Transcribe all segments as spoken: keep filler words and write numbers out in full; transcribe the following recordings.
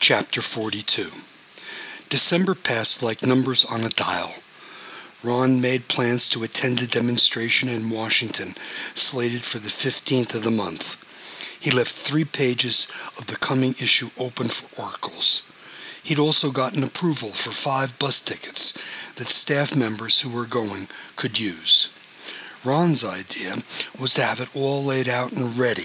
Chapter forty-two. December passed like numbers on a dial. Ron made plans to attend a demonstration in Washington, slated for the fifteenth of the month. He left three pages of the coming issue open for oracles. He'd also gotten approval for five bus tickets that staff members who were going could use. Ron's idea was to have it all laid out and ready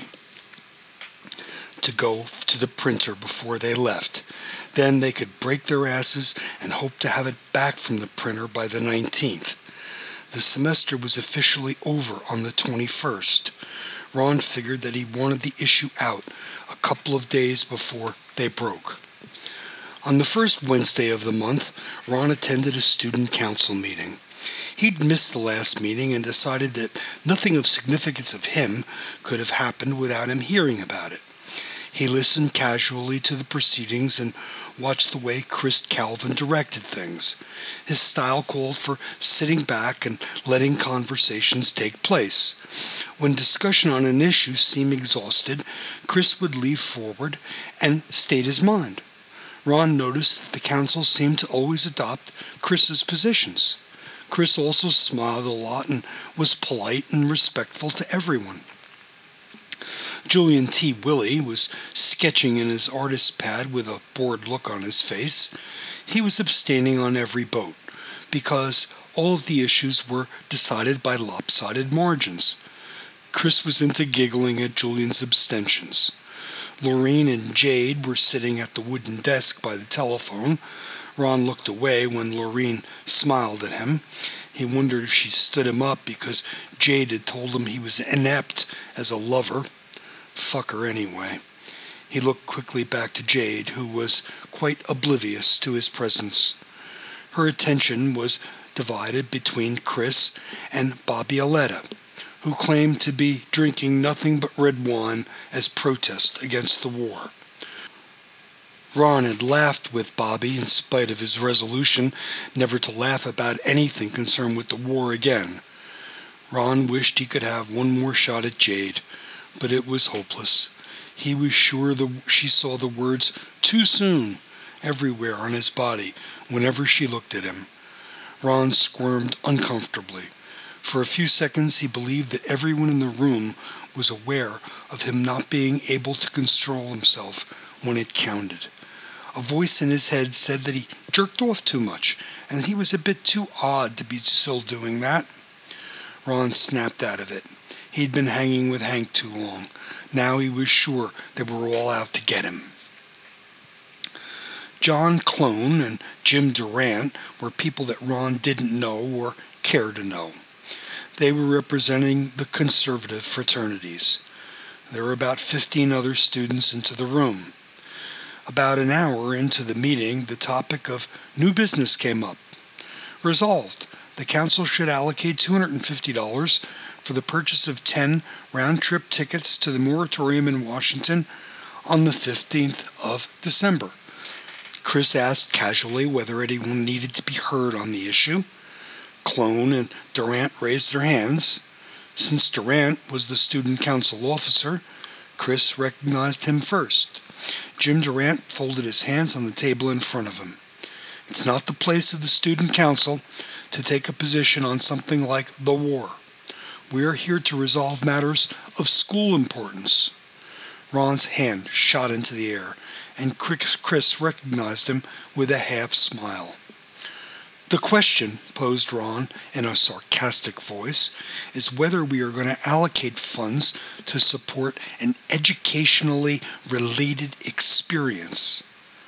to go to the printer before they left. Then they could break their asses and hope to have it back from the printer by the nineteenth. The semester was officially over on the twenty-first. Ron figured that he wanted the issue out a couple of days before they broke. On the first Wednesday of the month, Ron attended a student council meeting. He'd missed the last meeting and decided that nothing of significance of him could have happened without him hearing about it. He listened casually to the proceedings and watched the way Chris Calvin directed things. His style called for sitting back and letting conversations take place. When discussion on an issue seemed exhausted, Chris would leave forward and state his mind. Ron noticed that the council seemed to always adopt Chris's positions. Chris also smiled a lot and was polite and respectful to everyone. Julian T. Willie was sketching in his artist's pad with a bored look on his face. He was abstaining on every vote, because all of the issues were decided by lopsided margins. Chris was into giggling at Julian's abstentions. Lorene and Jade were sitting at the wooden desk by the telephone. Ron looked away when Lorene smiled at him. He wondered if she stood him up because Jade had told him he was inept as a lover. Fuck her anyway. He looked quickly back to Jade, who was quite oblivious to his presence. Her attention was divided between Chris and Bobby Aletta, who claimed to be drinking nothing but red wine as protest against the war. Ron had laughed with Bobby in spite of his resolution never to laugh about anything concerned with the war again. Ron wished he could have one more shot at Jade, but it was hopeless. He was sure the, she saw the words "too soon" everywhere on his body whenever she looked at him. Ron squirmed uncomfortably. For a few seconds he believed that everyone in the room was aware of him not being able to control himself when it counted. A voice in his head said that he jerked off too much, and that he was a bit too odd to be still doing that. Ron snapped out of it. He'd been hanging with Hank too long. Now he was sure they were all out to get him. John Clone and Jim Durant were people that Ron didn't know or care to know. They were representing the conservative fraternities. There were about fifteen other students into the room. About an hour into the meeting, the topic of new business came up. Resolved, the council should allocate two hundred fifty dollars for the purchase of ten round-trip tickets to the moratorium in Washington on the fifteenth of December. Chris asked casually whether anyone needed to be heard on the issue. Clone and Durant raised their hands. Since Durant was the student council officer, Chris recognized him first. Jim Durant folded his hands on the table in front of him. It's not the place of the student council to take a position on something like the war. We are here to resolve matters of school importance. Ron's hand shot into the air, and Chris recognized him with a half smile. The question, posed Ron in a sarcastic voice, is whether we are going to allocate funds to support an educationally related experience.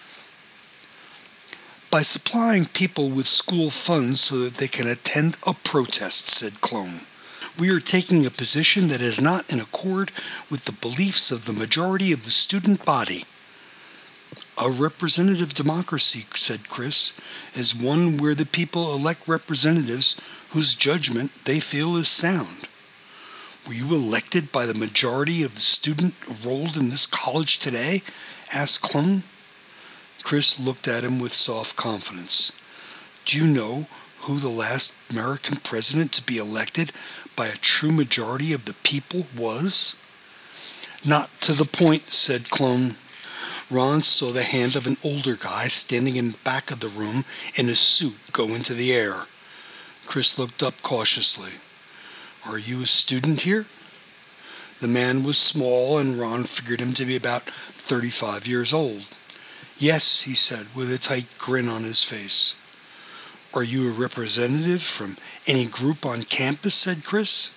By supplying people with school funds so that they can attend a protest, said Clone. We are taking a position that is not in accord with the beliefs of the majority of the student body. A representative democracy, said Chris, is one where the people elect representatives whose judgment they feel is sound. Were you elected by the majority of the student enrolled in this college today? Asked Clone. Chris looked at him with soft confidence. Do you know who the last American president to be elected by a true majority of the people was? Not to the point, said Clone. Ron saw the hand of an older guy standing in the back of the room in a suit go into the air. Chris looked up cautiously. "Are you a student here?" The man was small, and Ron figured him to be about thirty-five years old. "Yes," he said, with a tight grin on his face. "Are you a representative from any group on campus?" said Chris.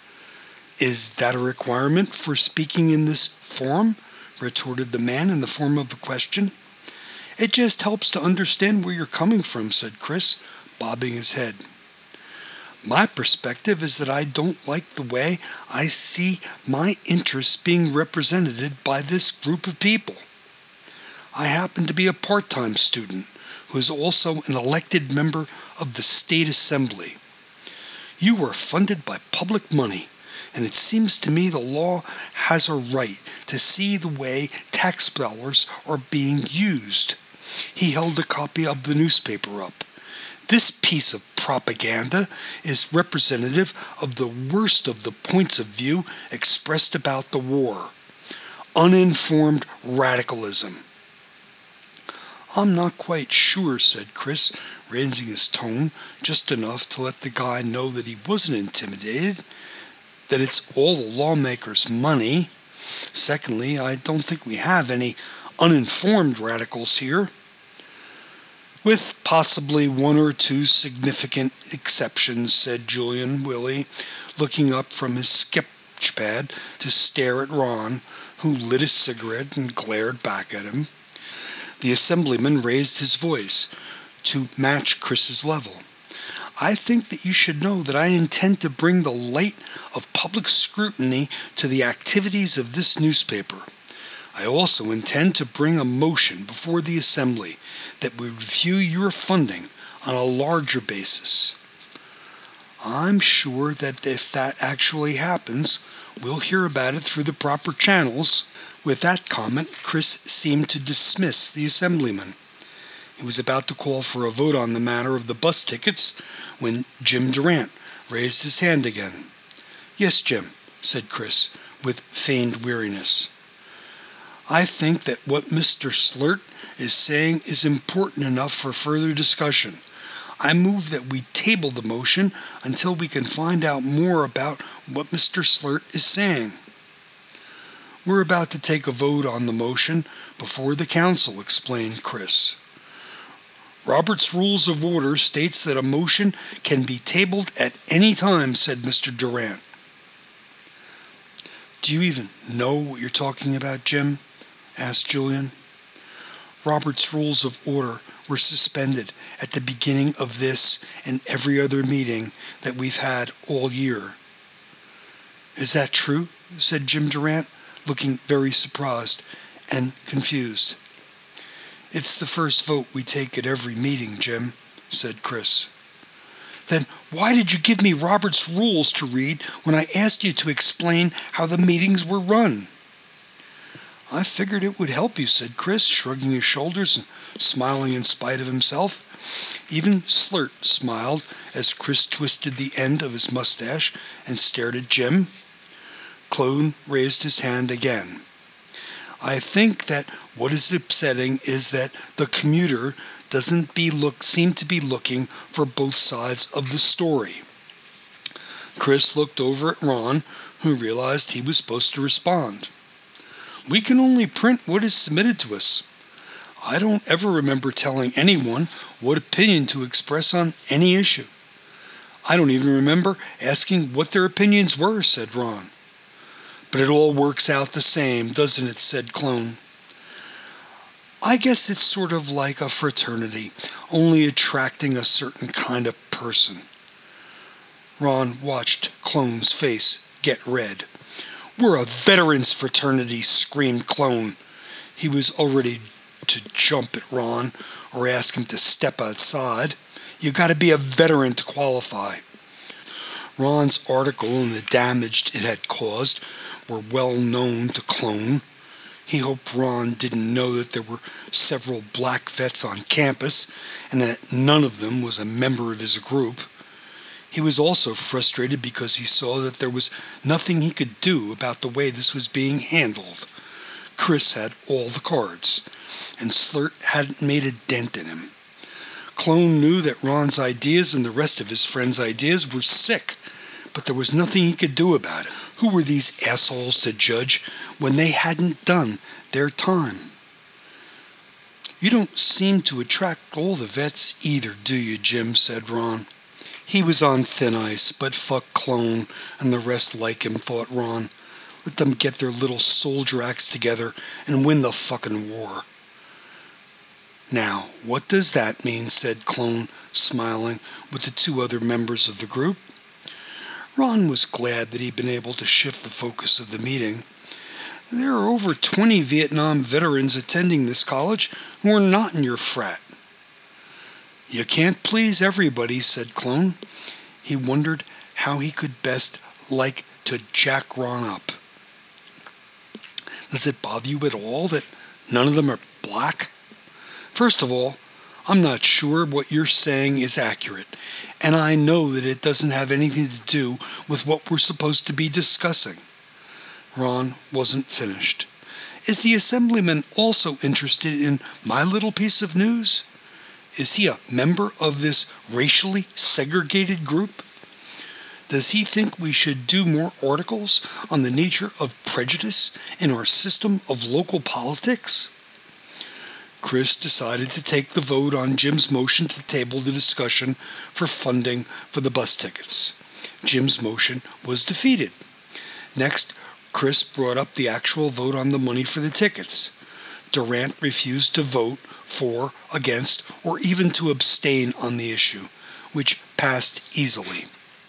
"Is that a requirement for speaking in this forum?" retorted the man in the form of a question. "It just helps to understand where you're coming from," said Chris, bobbing his head. "My perspective is that I don't like the way I see my interests being represented by this group of people. I happen to be a part-time student who is also an elected member of the State Assembly. You are funded by public money, and it seems to me the law has a right to see the way tax dollars are being used." He held a copy of the newspaper up. "This piece of propaganda is representative of the worst of the points of view expressed about the war. Uninformed radicalism." "I'm not quite sure," said Chris, raising his tone just enough to let the guy know that he wasn't intimidated, "that it's all the lawmakers' money. Secondly, I don't think we have any uninformed radicals here." "With possibly one or two significant exceptions," said Julian Willie, looking up from his sketchpad to stare at Ron, who lit a cigarette and glared back at him. The assemblyman raised his voice to match Chris's level. "I think that you should know that I intend to bring the light of public scrutiny to the activities of this newspaper. I also intend to bring a motion before the Assembly that we review your funding on a larger basis." "I'm sure that if that actually happens, we'll hear about it through the proper channels." With that comment, Chris seemed to dismiss the assemblyman. He was about to call for a vote on the matter of the bus tickets when Jim Durant raised his hand again. "Yes, Jim," said Chris, with feigned weariness. "I think that what Mister Slurt is saying is important enough for further discussion. I move that we table the motion until we can find out more about what Mister Slurt is saying." "We're about to take a vote on the motion before the council," explained Chris. "Robert's Rules of Order states that a motion can be tabled at any time," said Mister Durant. "Do you even know what you're talking about, Jim?" asked Julian. "Robert's Rules of Order were suspended at the beginning of this and every other meeting that we've had all year." "Is that true?" said Jim Durant, looking very surprised and confused. "It's the first vote we take at every meeting, Jim," said Chris. "Then why did you give me Robert's rules to read when I asked you to explain how the meetings were run?" "I figured it would help you," said Chris, shrugging his shoulders and smiling in spite of himself. Even Slurt smiled as Chris twisted the end of his mustache and stared at Jim. Clone raised his hand again. "I think that what is upsetting is that the commuter doesn't be look seem to be looking for both sides of the story." Chris looked over at Ron, who realized he was supposed to respond. "We can only print what is submitted to us. I don't ever remember telling anyone what opinion to express on any issue. I don't even remember asking what their opinions were," said Ron. "But it all works out the same, doesn't it?" said Clone. "I guess it's sort of like a fraternity, only attracting a certain kind of person." Ron watched Clone's face get red. "We're a veterans fraternity," screamed Clone. He was already to jump at Ron or ask him to step outside. "You got to be a veteran to qualify." Ron's article and the damage it had caused were well known to Clone. He hoped Ron didn't know that there were several black vets on campus and that none of them was a member of his group. He was also frustrated because he saw that there was nothing he could do about the way this was being handled. Chris had all the cards, and Slurt hadn't made a dent in him. Clone knew that Ron's ideas and the rest of his friends' ideas were sick, but there was nothing he could do about it. Who were these assholes to judge when they hadn't done their time? "You don't seem to attract all the vets either, do you, Jim?" said Ron. He was on thin ice, but fuck Clone and the rest like him, thought Ron. Let them get their little soldier acts together and win the fucking war. "Now, what does that mean?" said Clone, smiling with the two other members of the group. Ron was glad that he'd been able to shift the focus of the meeting. "There are over twenty Vietnam veterans attending this college who are not in your frat." "You can't please everybody," said Clone. He wondered how he could best like to jack Ron up. "Does it bother you at all that none of them are black? First of all, I'm not sure what you're saying is accurate, and I know that it doesn't have anything to do with what we're supposed to be discussing." Ron wasn't finished. "Is the Assemblyman also interested in my little piece of news? Is he a member of this racially segregated group? Does he think we should do more articles on the nature of prejudice in our system of local politics?" Chris decided to take the vote on Jim's motion to table the discussion for funding for the bus tickets. Jim's motion was defeated. Next, Chris brought up the actual vote on the money for the tickets. Durant refused to vote for, against, or even to abstain on the issue, which passed easily.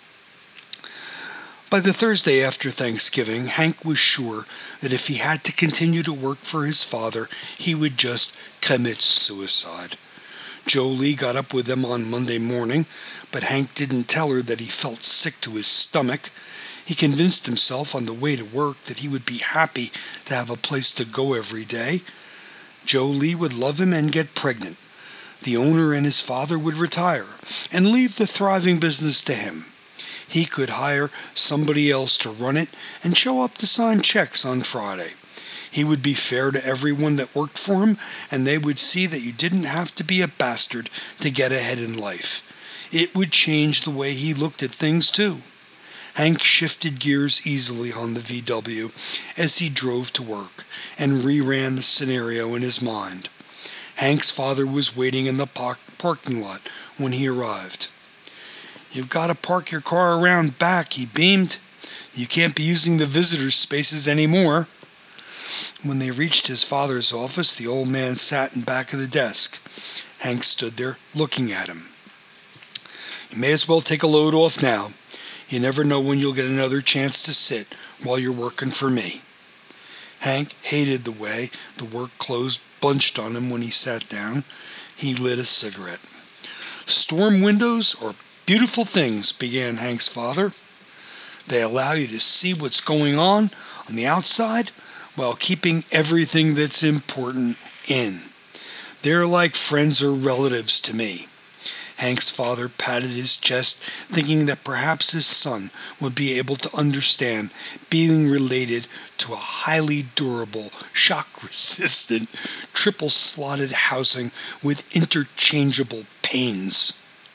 By the Thursday after Thanksgiving, Hank was sure that if he had to continue to work for his father, he would just commit suicide. Jolie got up with them on Monday morning, but Hank didn't tell her that he felt sick to his stomach. He convinced himself on the way to work that he would be happy to have a place to go every day. Jolie would love him and get pregnant. The owner and his father would retire and leave the thriving business to him. He could hire somebody else to run it and show up to sign checks on Friday. He would be fair to everyone that worked for him, and they would see that you didn't have to be a bastard to get ahead in life. It would change the way he looked at things, too. Hank shifted gears easily on the V W as he drove to work and reran the scenario in his mind. Hank's father was waiting in the park- parking lot when he arrived. "You've got to park your car around back," he beamed. "You can't be using the visitors' spaces anymore." When they reached his father's office, the old man sat in back of the desk. Hank stood there looking at him. "You may as well take a load off now. You never know when you'll get another chance to sit while you're working for me." Hank hated the way the work clothes bunched on him when he sat down. He lit a cigarette. "Storm windows are beautiful things," began Hank's father. "They allow you to see what's going on on the outside while keeping everything that's important in. They're like friends or relatives to me." Hank's father patted his chest, thinking that perhaps his son would be able to understand being related to a highly durable, shock-resistant, triple-slotted housing with interchangeable panes.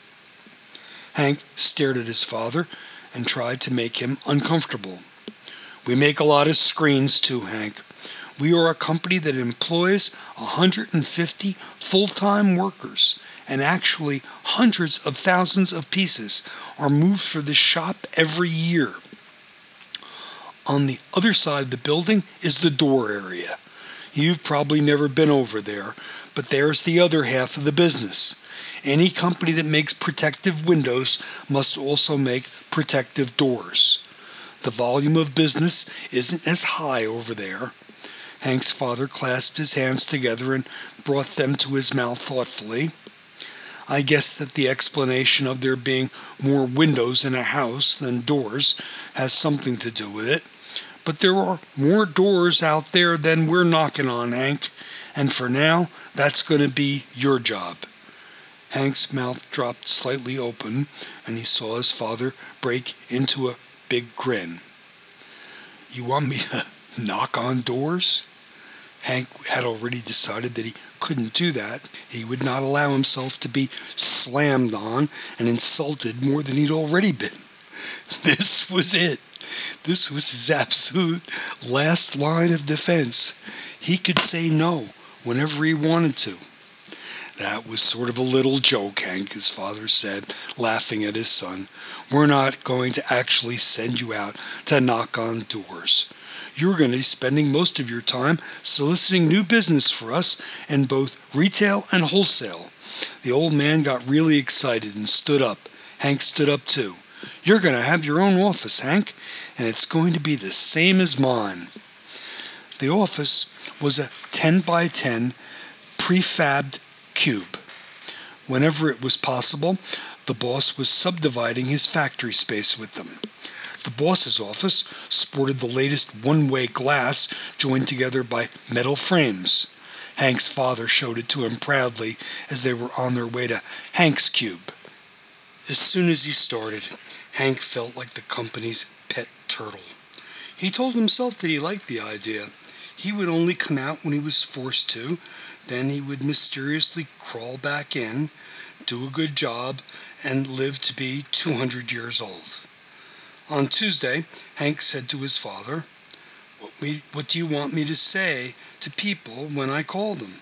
Hank stared at his father and tried to make him uncomfortable. "We make a lot of screens too, Hank. We are a company that employs one hundred fifty full-time workers, and actually hundreds of thousands of pieces are moved for the shop every year. On the other side of the building is the door area. You've probably never been over there, but there's the other half of the business. Any company that makes protective windows must also make protective doors. The volume of business isn't as high over there." Hank's father clasped his hands together and brought them to his mouth thoughtfully. "I guess that the explanation of there being more windows in a house than doors has something to do with it. But there are more doors out there than we're knocking on, Hank. And for now, that's going to be your job." Hank's mouth dropped slightly open, and he saw his father break into a big grin. "You want me to knock on doors?" Hank had already decided that he couldn't do that. He would not allow himself to be slammed on and insulted more than he'd already been. This was it. This was his absolute last line of defense. He could say no whenever he wanted to. That was sort of a little joke, Hank, his father said, laughing at his son. We're not going to actually send you out to knock on doors. You're going to be spending most of your time soliciting new business for us in both retail and wholesale. The old man got really excited and stood up. Hank stood up too. You're going to have your own office, Hank, and it's going to be the same as mine. The office was a ten by ten prefabbed cube. Whenever it was possible, the boss was subdividing his factory space with them. The boss's office sported the latest one-way glass joined together by metal frames. Hank's father showed it to him proudly as they were on their way to Hank's Cube. As soon as he started, Hank felt like the company's pet turtle. He told himself that he liked the idea. He would only come out when he was forced to, then he would mysteriously crawl back in, do a good job, and live to be two hundred years old. On Tuesday, Hank said to his father, what, we, what do you want me to say to people when I call them?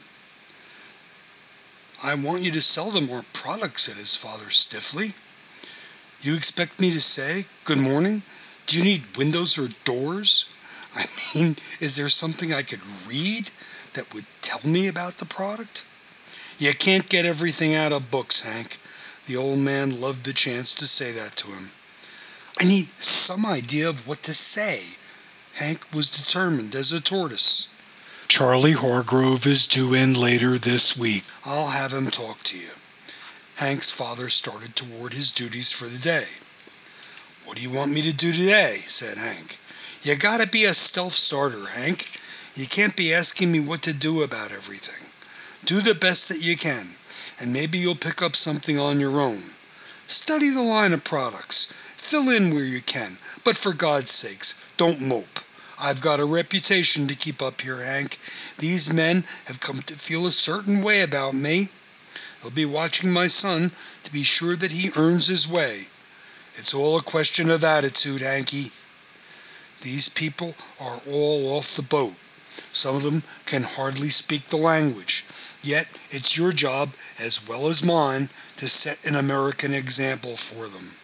I want you to sell them more products, said his father stiffly. You expect me to say, good morning? Do you need windows or doors? I mean, is there something I could read that would tell me about the product? You can't get everything out of books, Hank. The old man loved the chance to say that to him. I need some idea of what to say. Hank was determined as a tortoise. Charlie Hargrove is due in later this week. I'll have him talk to you. Hank's father started toward his duties for the day. What do you want me to do today? Said Hank. You gotta be a self-starter, Hank. You can't be asking me what to do about everything. Do the best that you can, and maybe you'll pick up something on your own. Study the line of products. Fill in where you can, but for God's sakes, don't mope. I've got a reputation to keep up here, Hank. These men have come to feel a certain way about me. They'll be watching my son to be sure that he earns his way. It's all a question of attitude, Hanky. These people are all off the boat. Some of them can hardly speak the language. Yet it's your job, as well as mine, to set an American example for them.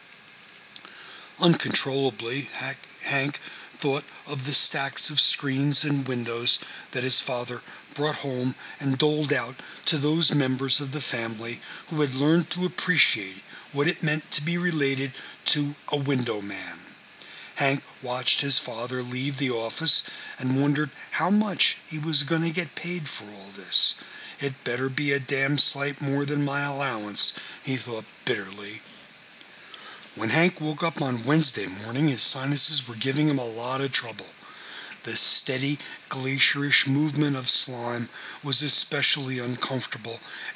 Uncontrollably, Hank thought of the stacks of screens and windows that his father brought home and doled out to those members of the family who had learned to appreciate what it meant to be related to a window man. Hank watched his father leave the office and wondered how much he was going to get paid for all this. It better be a damn sight more than my allowance, he thought bitterly. When Hank woke up on Wednesday morning, his sinuses were giving him a lot of trouble. The steady, glacierish movement of slime was especially uncomfortable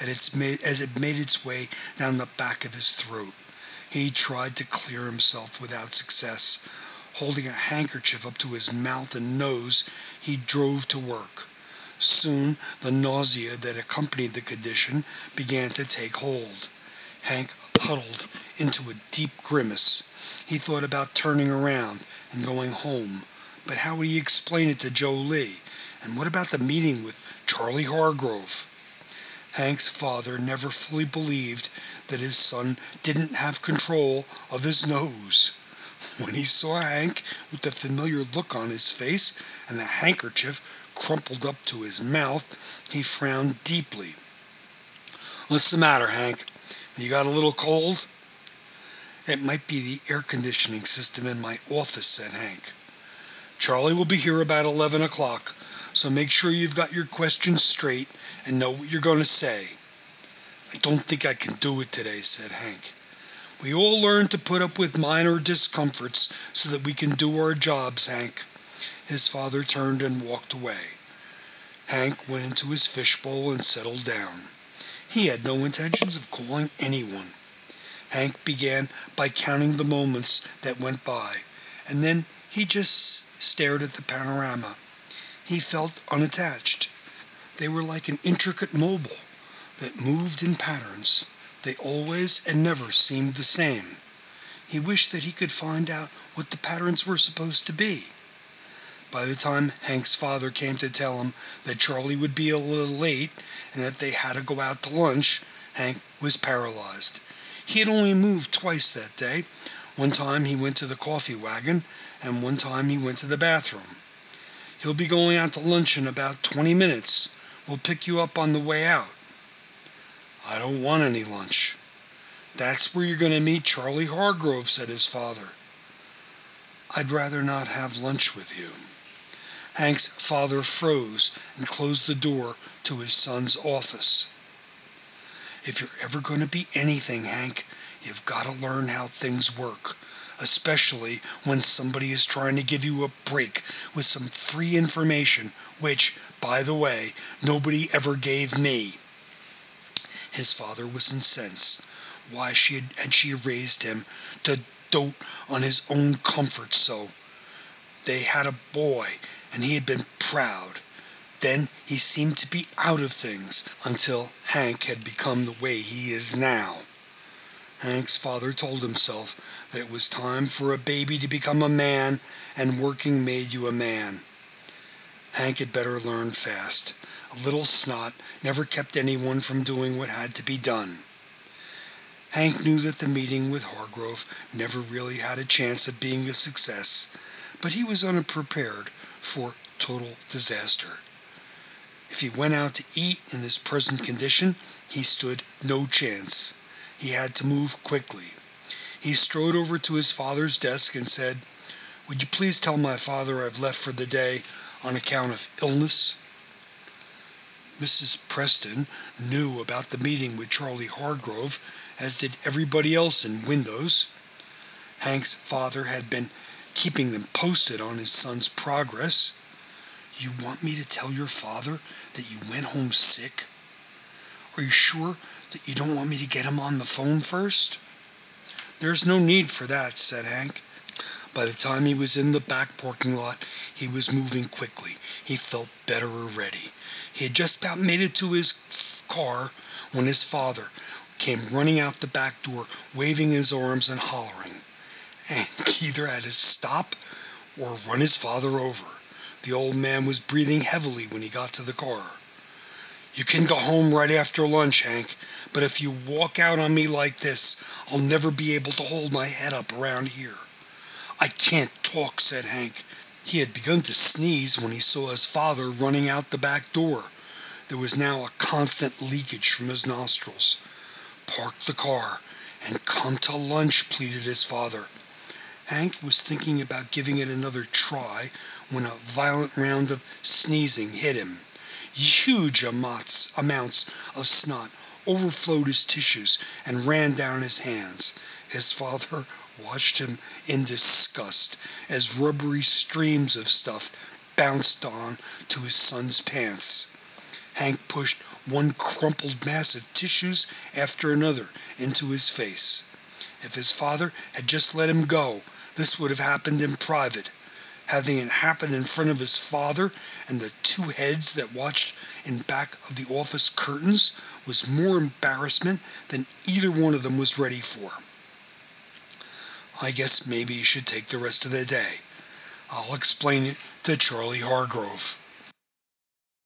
as it made its way down the back of his throat. He tried to clear himself without success. Holding a handkerchief up to his mouth and nose, he drove to work. Soon, the nausea that accompanied the condition began to take hold. Hank huddled into a deep grimace. He thought about turning around and going home, but how would he explain it to Joe Lee? And what about the meeting with Charlie Hargrove? Hank's father never fully believed that his son didn't have control of his nose. When he saw Hank with the familiar look on his face and the handkerchief crumpled up to his mouth, he frowned deeply. What's the matter, Hank? You got a little cold? It might be the air conditioning system in my office, said Hank. Charlie will be here about eleven o'clock, so make sure you've got your questions straight and know what you're going to say. I don't think I can do it today, said Hank. We all learn to put up with minor discomforts so that we can do our jobs, Hank. His father turned and walked away. Hank went into his fishbowl and settled down. He had no intentions of calling anyone. Hank began by counting the moments that went by, and then he just stared at the panorama. He felt unattached. They were like an intricate mobile that moved in patterns. They always and never seemed the same. He wished that he could find out what the patterns were supposed to be. By the time Hank's father came to tell him that Charlie would be a little late and that they had to go out to lunch, Hank was paralyzed. He had only moved twice that day. One time he went to the coffee wagon, and one time he went to the bathroom. "He'll be going out to lunch in about twenty minutes. We'll pick you up on the way out." "I don't want any lunch." "That's where you're going to meet Charlie Hargrove," said his father. "I'd rather not have lunch with you." Hank's father froze and closed the door to his son's office. "If you're ever going to be anything, Hank, you've got to learn how things work, especially when somebody is trying to give you a break with some free information, which, by the way, nobody ever gave me." His father was incensed. Why she had, had she raised him to dote on his own comfort so? They had a boy, and he had been proud. Then he seemed to be out of things until Hank had become the way he is now. Hank's father told himself that it was time for a baby to become a man, and working made you a man. Hank had better learn fast. A little snot never kept anyone from doing what had to be done. Hank knew that the meeting with Hargrove never really had a chance of being a success, but he was unprepared for total disaster. If he went out to eat in his present condition, he stood no chance. He had to move quickly. He strode over to his father's desk and said, "Would you please tell my father I've left for the day on account of illness?" Missus Preston knew about the meeting with Charlie Hargrove, as did everybody else in Windows. Hank's father had been keeping them posted on his son's progress. "You want me to tell your father that you went home sick? Are you sure that you don't want me to get him on the phone first?" "There's no need for that," said Hank. By the time he was in the back parking lot, he was moving quickly. He felt better already. He had just about made it to his car when his father came running out the back door, waving his arms and hollering. Hank either had to stop or run his father over. The old man was breathing heavily when he got to the car. "You can go home right after lunch, Hank, but if you walk out on me like this, I'll never be able to hold my head up around here." "I can't talk," said Hank. He had begun to sneeze when he saw his father running out the back door. There was now a constant leakage from his nostrils. "Park the car and come to lunch," pleaded his father. Hank was thinking about giving it another try when a violent round of sneezing hit him. Huge amounts, amounts of snot overflowed his tissues and ran down his hands. His father watched him in disgust as rubbery streams of stuff bounced on to his son's pants. Hank pushed one crumpled mass of tissues after another into his face. If his father had just let him go, this would have happened in private. Having it happen in front of his father and the two heads that watched in back of the office curtains was more embarrassment than either one of them was ready for. "I guess maybe you should take the rest of the day. I'll explain it to Charlie Hargrove."